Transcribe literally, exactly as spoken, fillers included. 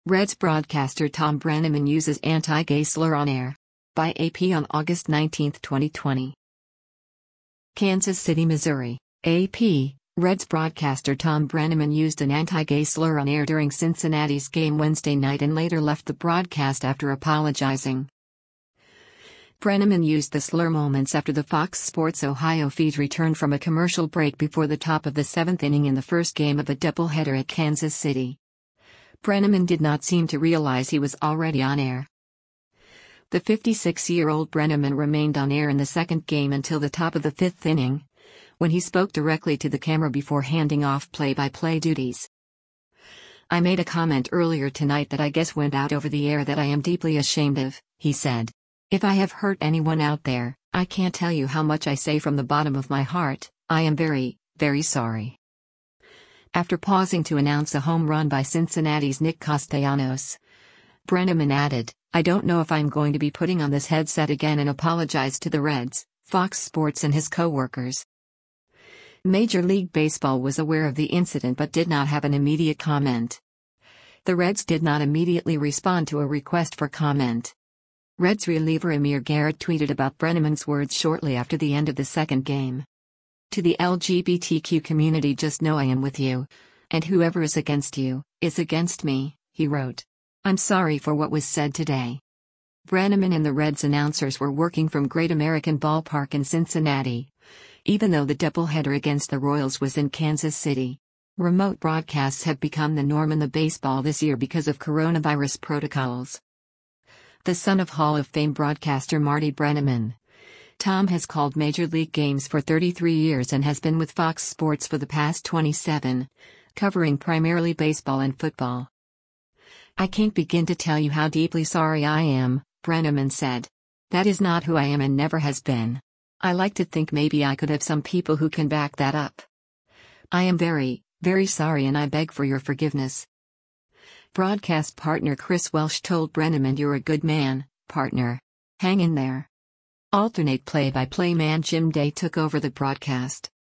Reds broadcaster Tom Brennaman uses anti-gay slur on air. By A P on August nineteenth, twenty twenty. Kansas City, Missouri. A P. Reds broadcaster Tom Brennaman used an anti-gay slur on air during Cincinnati's game Wednesday night and later left the broadcast after apologizing. Brennaman used the slur moments after the Fox Sports Ohio feed returned from a commercial break before the top of the seventh inning in the first game of the doubleheader at Kansas City. Brennaman did not seem to realize he was already on air. The fifty-six-year-old Brennaman remained on air in the second game until the top of the fifth inning, when he spoke directly to the camera before handing off play-by-play duties. "I made a comment earlier tonight that I guess went out over the air that I am deeply ashamed of," he said. "If I have hurt anyone out there, I can't tell you how much I say from the bottom of my heart. I am very, very sorry." After pausing to announce a home run by Cincinnati's Nick Castellanos, Brennaman added, "I don't know if I'm going to be putting on this headset again," and apologized to the Reds, Fox Sports and his co-workers. Major League Baseball was aware of the incident but did not have an immediate comment. The Reds did not immediately respond to a request for comment. Reds reliever Amir Garrett tweeted about Brennaman's words shortly after the end of the second game. "To the L G B T Q community, just know I am with you. And whoever is against you, is against me," he wrote. "I'm sorry for what was said today." Brennaman and the Reds announcers were working from Great American Ballpark in Cincinnati, even though the doubleheader against the Royals was in Kansas City. Remote broadcasts have become the norm in the baseball this year because of coronavirus protocols. The son of Hall of Fame broadcaster Marty Brennaman, Tom has called Major League games for thirty-three years and has been with Fox Sports for the past twenty-seven, covering primarily baseball and football. "I can't begin to tell you how deeply sorry I am," Brennaman said. "That is not who I am and never has been. I like to think maybe I could have some people who can back that up. I am very, very sorry and I beg for your forgiveness." Broadcast partner Chris Welsh told Brennaman, "You're a good man, partner. Hang in there." Alternate play-by-play man Jim Day took over the broadcast.